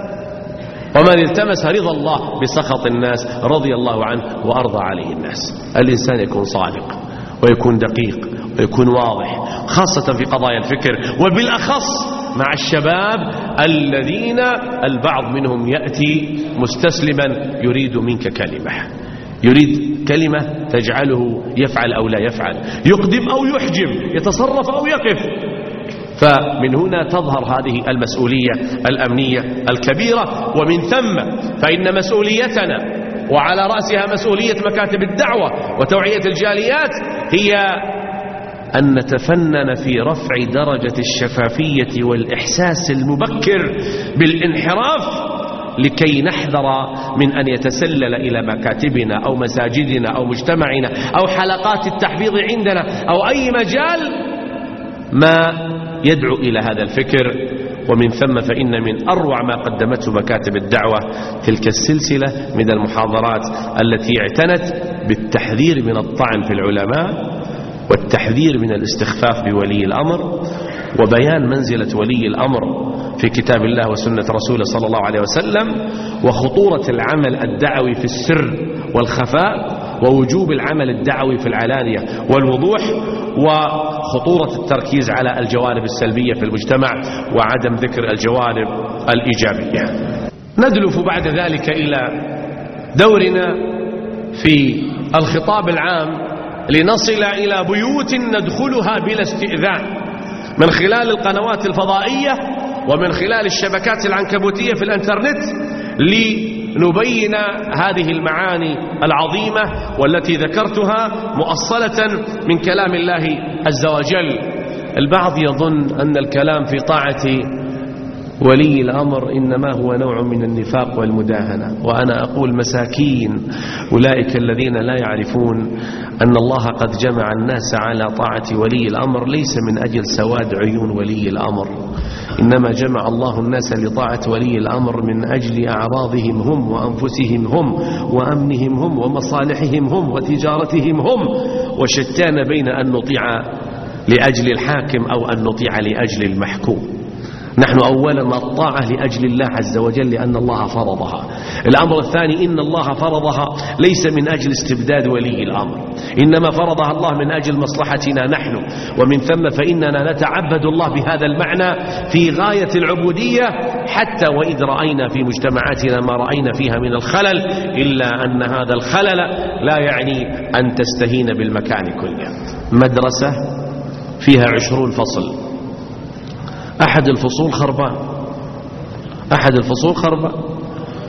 A: ومن التمس رضا الله بسخط الناس رضي الله عنه وأرضى عليه الناس. الإنسان يكون صادق ويكون دقيق ويكون واضح، خاصة في قضايا الفكر، وبالأخص مع الشباب الذين البعض منهم يأتي مستسلما يريد منك كلمة، يريد كلمة تجعله يفعل أو لا يفعل، يقدم أو يحجم، يتصرف أو يقف. فمن هنا تظهر هذه المسؤولية الأمنية الكبيرة، ومن ثم فإن مسؤوليتنا وعلى رأسها مسؤولية مكاتب الدعوة وتوعية الجاليات هي أن نتفنن في رفع درجة الشفافية والإحساس المبكر بالانحراف، لكي نحذر من أن يتسلل إلى مكاتبنا أو مساجدنا أو مجتمعنا أو حلقات التحفيظ عندنا أو أي مجال ما يدعو إلى هذا الفكر. ومن ثم فإن من أروع ما قدمته مكاتب الدعوة تلك السلسلة من المحاضرات التي اعتنت بالتحذير من الطعن في العلماء، والتحذير من الاستخفاف بولي الأمر، وبيان منزلة ولي الأمر في كتاب الله وسنة رسوله صلى الله عليه وسلم، وخطورة العمل الدعوي في السر والخفاء، ووجوب العمل الدعوي في العلانية والوضوح، وخطورة التركيز على الجوانب السلبية في المجتمع وعدم ذكر الجوانب الإيجابية. ندلف بعد ذلك إلى دورنا في الخطاب العام لنصل إلى بيوت ندخلها بلا استئذان من خلال القنوات الفضائية ومن خلال الشبكات العنكبوتية في الانترنت، لنبين هذه المعاني العظيمة والتي ذكرتها مؤصلة من كلام الله عز وجل. البعض يظن أن الكلام في طاعة ولي الأمر إنما هو نوع من النفاق والمداهنة، وأنا أقول مساكين أولئك الذين لا يعرفون أن الله قد جمع الناس على طاعة ولي الأمر ليس من أجل سواد عيون ولي الأمر، إنما جمع الله الناس لطاعة ولي الأمر من أجل أعراضهم هم وأنفسهم هم وأمنهم هم ومصالحهم هم وتجارتهم هم، وشتان بين أن نطيع لأجل الحاكم أو أن نطيع لأجل المحكوم. نحن أولا الطاعة لأجل الله عز وجل لأن الله فرضها. الأمر الثاني إن الله فرضها ليس من أجل استبداد ولي الأمر، إنما فرضها الله من أجل مصلحتنا نحن، ومن ثم فإننا نتعبد الله بهذا المعنى في غاية العبودية، حتى وإذ رأينا في مجتمعاتنا ما رأينا فيها من الخلل، إلا أن هذا الخلل لا يعني أن تستهين بالمكان كله. مدرسة فيها عشرون فصل، أحد الفصول خربان، أحد الفصول خربان،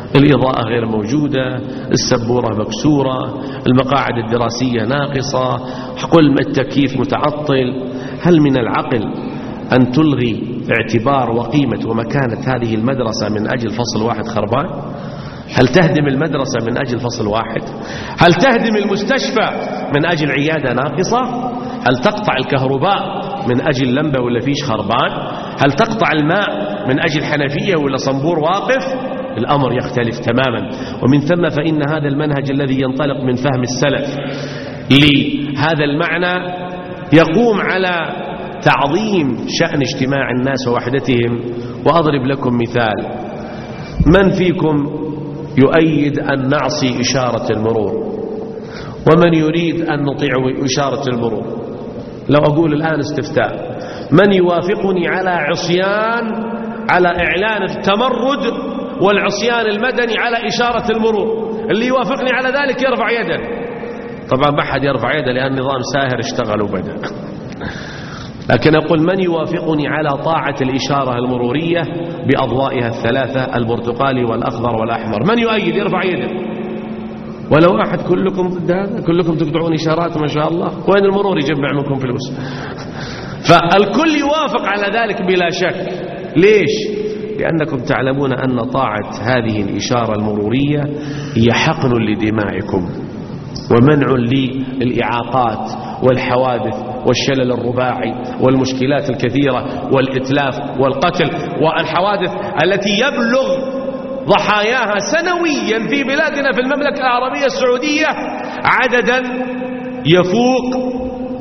A: الإضاءة غير موجودة، السبورة مكسورة، المقاعد الدراسية ناقصة، قل التكييف متعطل. هل من العقل أن تلغي اعتبار وقيمة ومكانة هذه المدرسة من أجل فصل واحد خربان؟ هل تهدم المدرسة من أجل فصل واحد؟ هل تهدم المستشفى من أجل عيادة ناقصة؟ هل تقطع الكهرباء من أجل لمبة ولا فيش خربان؟ هل تقطع الماء من أجل حنفية ولا صنبور واقف؟ الأمر يختلف تماما. ومن ثم فإن هذا المنهج الذي ينطلق من فهم السلف لهذا المعنى يقوم على تعظيم شأن اجتماع الناس ووحدتهم. وأضرب لكم مثال: من فيكم يؤيد أن نعصي إشارة المرور؟ ومن يريد أن نطيع إشارة المرور؟ لو أقول الآن استفتاء، من يوافقني على عصيان على إعلان التمرد والعصيان المدني على إشارة المرور؟ اللي يوافقني على ذلك يرفع يده. طبعا ما حد يرفع يده لأن نظام ساهر اشتغل وبدأ. لكن أقول من يوافقني على طاعة الإشارة المرورية بأضوائها الثلاثة، البرتقالي والأخضر والأحمر؟ من يؤيد يرفع يده. ولو أحد كلكم ضد هذا، كلكم تقطعون إشارات ما شاء الله، وين المرور يجمع منكم فلوس؟ فالكل يوافق على ذلك بلا شك. ليش؟ لأنكم تعلمون أن طاعة هذه الإشارة المرورية هي حقن لدمائكم ومنع للإعاقات والحوادث والشلل الرباعي والمشكلات الكثيرة والإتلاف والقتل والحوادث التي يبلغ ضحاياها سنويا في بلادنا في المملكة العربية السعودية عددا يفوق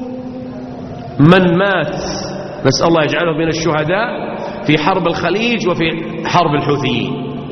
A: من مات، نسأل الله يجعله من الشهداء في حرب الخليج وفي حرب الحوثيين.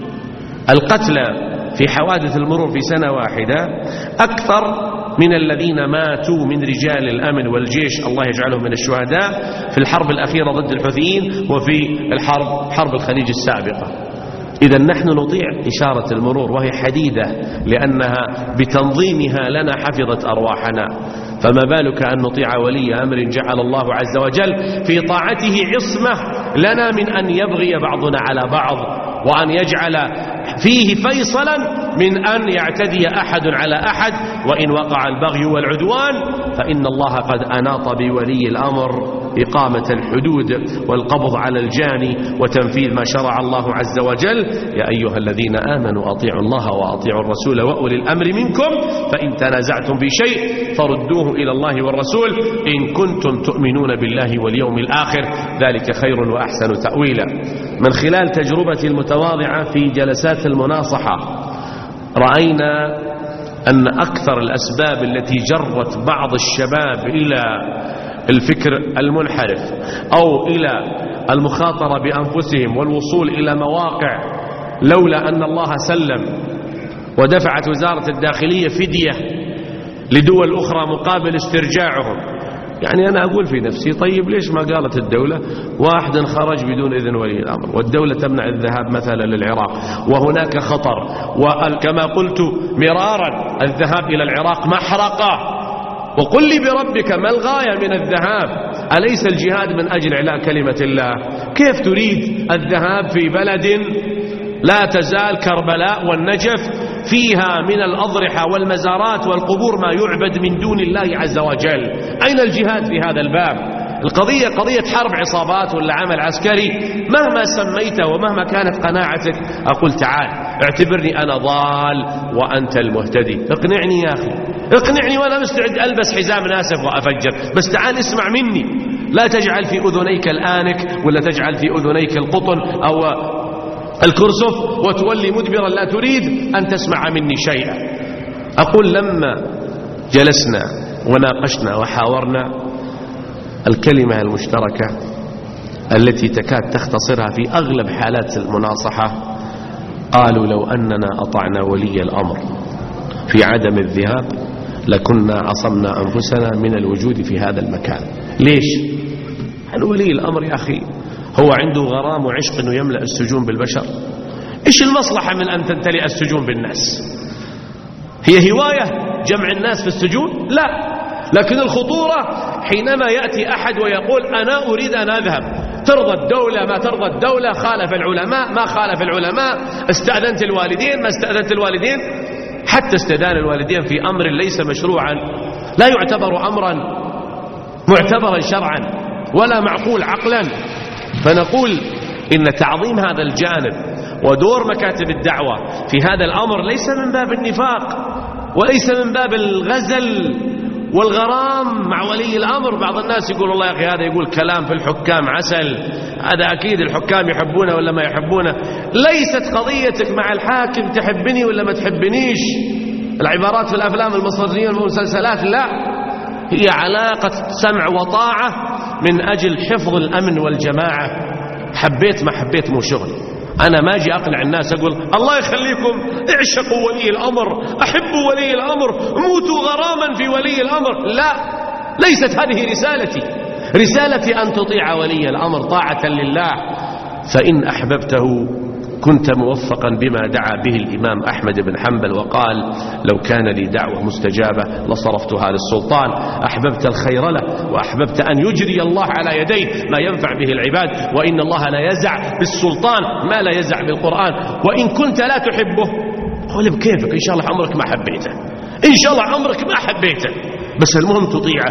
A: القتلى في حوادث المرور في سنة واحدة أكثر من الذين ماتوا من رجال الأمن والجيش، الله يجعلهم من الشهداء، في الحرب الأخيرة ضد الحوثيين وفي الحرب حرب الخليج السابقة. إذا نحن نطيع إشارة المرور وهي حديدة لأنها بتنظيمها لنا حفظت أرواحنا، فما بالك أن نطيع ولي أمر جعل الله عز وجل في طاعته عصمة لنا من أن يبغي بعضنا على بعض وأن يجعل فيه فيصلا من أن يعتدي أحد على أحد. وإن وقع البغي والعدوان فإن الله قد أناط بولي الأمر إقامة الحدود والقبض على الجاني وتنفيذ ما شرع الله عز وجل. يا أيها الذين آمنوا أطيعوا الله وأطيعوا الرسول وأولي الأمر منكم فإن تنازعتم في شيء فردوه إلى الله والرسول إن كنتم تؤمنون بالله واليوم الآخر ذلك خير وأحسن تأويلا. من خلال تجربتي المتواضعة في جلسات المناصحة رأينا أن أكثر الأسباب التي جرت بعض الشباب إلى الفكر المنحرف أو إلى المخاطرة بأنفسهم والوصول إلى مواقع لولا أن الله سلم ودفعت وزارة الداخلية فدية لدول أخرى مقابل استرجاعهم. يعني أنا أقول في نفسي طيب ليش ما قالت الدولة واحد خرج بدون إذن ولي الأمر والدولة تمنع الذهاب مثلا للعراق وهناك خطر، وكما قلت مرارا الذهاب إلى العراق محرقة. وقل لي بربك ما الغاية من الذهاب؟ أليس الجهاد من أجل إعلاء كلمة الله؟ كيف تريد الذهاب في بلد لا تزال كربلاء والنجف فيها من الأضرحة والمزارات والقبور ما يعبد من دون الله عز وجل؟ أين الجهاد في هذا الباب؟ القضية قضية حرب عصابات ولا عمل عسكري مهما سميته ومهما كانت قناعتك. أقول تعال اعتبرني أنا ضال وأنت المهتدي، اقنعني يا أخي، اقنعني وأنا مستعد ألبس حزام ناسف وأفجر، بس تعال اسمع مني. لا تجعل في أذنيك الآنك ولا تجعل في أذنيك القطن أو الكرسف وتولي مدبرا لا تريد أن تسمع مني شيئا. أقول لما جلسنا وناقشنا وحاورنا الكلمة المشتركة التي تكاد تختصرها في أغلب حالات المناصحة قالوا لو أننا أطعنا ولي الأمر في عدم الذهاب لكنا عصمنا أنفسنا من الوجود في هذا المكان. ليش؟ هل ولي الأمر يا أخي هو عنده غرام وعشق أنه يملأ السجون بالبشر؟ إيش المصلحة من أن تمتلئ السجون بالناس؟ هي هواية جمع الناس في السجون؟ لا، لكن الخطورة حينما يأتي أحد ويقول أنا أريد أن أذهب ترضى الدولة ما ترضى الدولة، خالف العلماء ما خالف العلماء، استأذنت الوالدين ما استأذنت الوالدين. حتى استئذان الوالدين في أمر ليس مشروعا لا يعتبر أمرا معتبرا شرعا ولا معقول عقلا. فنقول إن تعظيم هذا الجانب ودور مكاتب الدعوة في هذا الأمر ليس من باب النفاق وليس من باب الغزل والغرام مع ولي الأمر. بعض الناس يقول والله يا أخي هذا يقول كلام في الحكام عسل، هذا أكيد الحكام يحبونه ولا ما يحبونه. ليست قضيتك مع الحاكم تحبني ولا ما تحبنيش، العبارات في الأفلام المصرية والمسلسلات لا، هي علاقة سمع وطاعة من أجل حفظ الأمن والجماعة. حبيت ما حبيت مو شغل. أنا ما أجي أقنع الناس أقول الله يخليكم اعشقوا ولي الأمر، أحبوا ولي الأمر، موتوا غراما في ولي الأمر. لا، ليست هذه رسالتي. رسالتي أن تطيع ولي الأمر طاعة لله. فإن أحببته كنت موفقا بما دعا به الإمام أحمد بن حنبل وقال لو كان لي دعوة مستجابة لصرفتها للسلطان. أحببت الخير له وأحببت أن يجري الله على يديه ما ينفع به العباد، وإن الله لا يزع بالسلطان ما لا يزع بالقرآن. وإن كنت لا تحبه قل بكيفك، إن شاء الله عمرك ما حبيته، إن شاء الله عمرك ما حبيته، بس المهم تطيعه.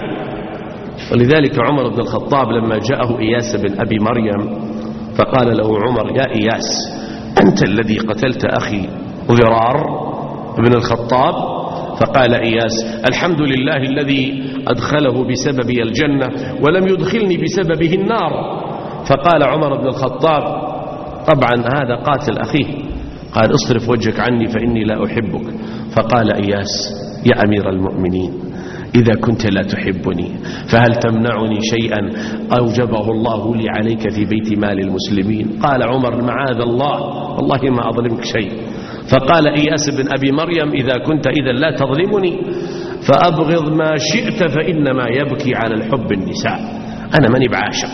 A: ولذلك عمر بن الخطاب لما جاءه إياس بن أبي مريم فقال له عمر يا إياس أنت الذي قتلت أخي ضرار بن الخطاب؟ فقال إياس الحمد لله الذي أدخله بسببي الجنة ولم يدخلني بسببه النار. فقال عمر بن الخطاب طبعا هذا قاتل أخيه. قال اصرف وجهك عني فإني لا أحبك. فقال إياس يا أمير المؤمنين إذا كنت لا تحبني فهل تمنعني شيئا أوجبه الله لي عليك في بيت مال المسلمين؟ قال عمر معاذ الله والله ما أظلمك شيء. فقال إياس بن أبي مريم إذا كنت إذا لا تظلمني فأبغض ما شئت فإنما يبكي على الحب النساء، أنا ماني بعاشق.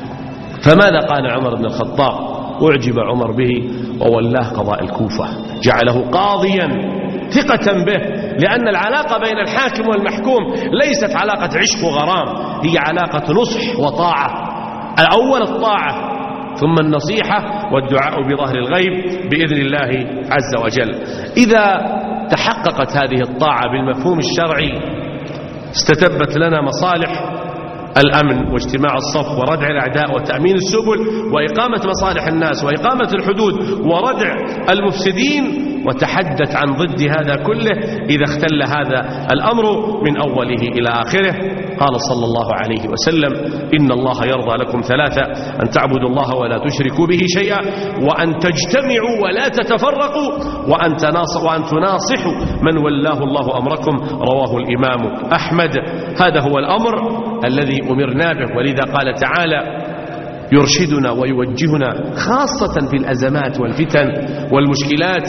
A: فماذا قال عمر بن الخطاب؟ أعجب عمر به وولاه قضاء الكوفة، جعله قاضيا ثقة به، لأن العلاقة بين الحاكم والمحكوم ليست علاقة عشق وغرام، هي علاقة نصح وطاعة. الأول الطاعة ثم النصيحة والدعاء بظهر الغيب بإذن الله عز وجل. إذا تحققت هذه الطاعة بالمفهوم الشرعي استتبت لنا مصالح الأمن واجتماع الصف وردع الأعداء وتأمين السبل وإقامة مصالح الناس وإقامة الحدود وردع المفسدين. وتحدث عن ضد هذا كله إذا اختل هذا الأمر من أوله إلى آخره. قال صلى الله عليه وسلم إن الله يرضى لكم ثلاثة: أن تعبدوا الله ولا تشركوا به شيئا، وأن تجتمعوا ولا تتفرقوا، وأن تناصحوا وأن تناصحوا من ولاه الله أمركم. رواه الإمام أحمد. هذا هو الأمر الذي أمرنا به، ولذا قال تعالى يرشدنا ويوجهنا خاصة في الأزمات والفتن والمشكلات.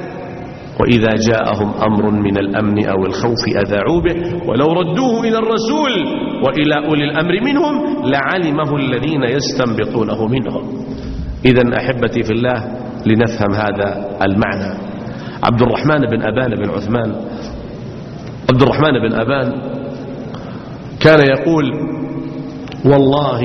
A: وإذا جاءهم أمر من الأمن أو الخوف أذاعوا به ولو ردوه إلى الرسول وإلى أولي الأمر منهم لعلمه الذين يستنبطونه منهم. إذن أحبتي في الله لنفهم هذا المعنى. عبد الرحمن بن أبان بن عثمان عبد الرحمن بن أبان كان يقول والله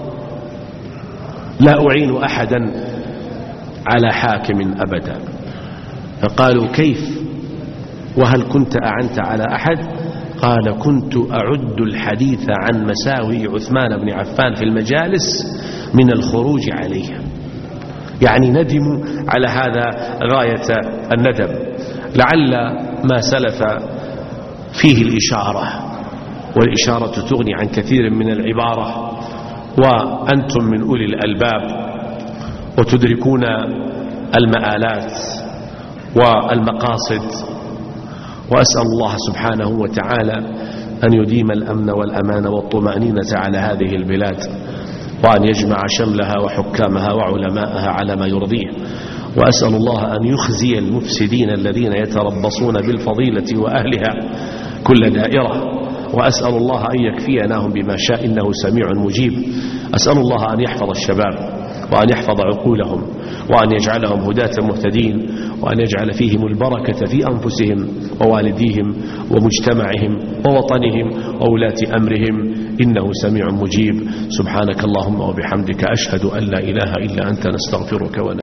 A: لا أعين أحدا على حاكم أبدا. فقالوا كيف وهل كنت أعنت على أحد؟ قال كنت أعد الحديث عن مساوي عثمان بن عفان في المجالس من الخروج عليه. يعني ندموا على هذا غاية الندم. لعل ما سلف فيه الإشارة، والإشارة تغني عن كثير من العبارة، وأنتم من أولي الألباب وتدركون المآلات والمقاصد. وأسأل الله سبحانه وتعالى أن يديم الأمن والأمان والطمأنينة على هذه البلاد، وأن يجمع شملها وحكامها وعلماءها على ما يرضيه. وأسأل الله أن يخزي المفسدين الذين يتربصون بالفضيلة وأهلها كل دائرة. وأسأل الله أن يكفيناهم بما شاء إنه سميع مجيب. أسأل الله أن يحفظ الشباب وأن يحفظ عقولهم، وأن يجعلهم هداة مهتدين، وأن يجعل فيهم البركة في أنفسهم ووالديهم ومجتمعهم ووطنهم وولاة أمرهم، إنه سميع مجيب. سبحانك اللهم وبحمدك، أشهد أن لا إله إلا أنت، نستغفرك ونستغفرك.